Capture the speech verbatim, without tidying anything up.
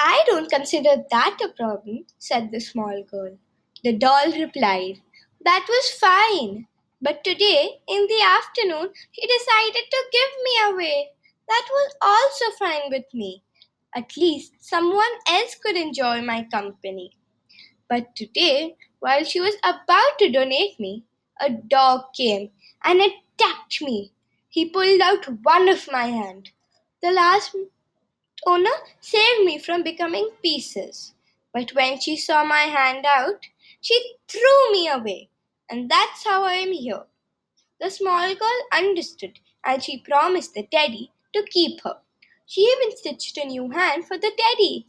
I don't consider that a problem, said the small girl. The doll replied, That was fine. But today, in the afternoon, he decided to give me away. That was also fine with me. At least someone else could enjoy my company. But today, while she was about to donate me, a dog came and attacked me. He pulled out one of my hand. The last owner saved me from becoming pieces. But when she saw my hand out, she threw me away. And that's how I am here. The small girl understood and she promised the teddy to keep her. She even stitched a new hand for the teddy.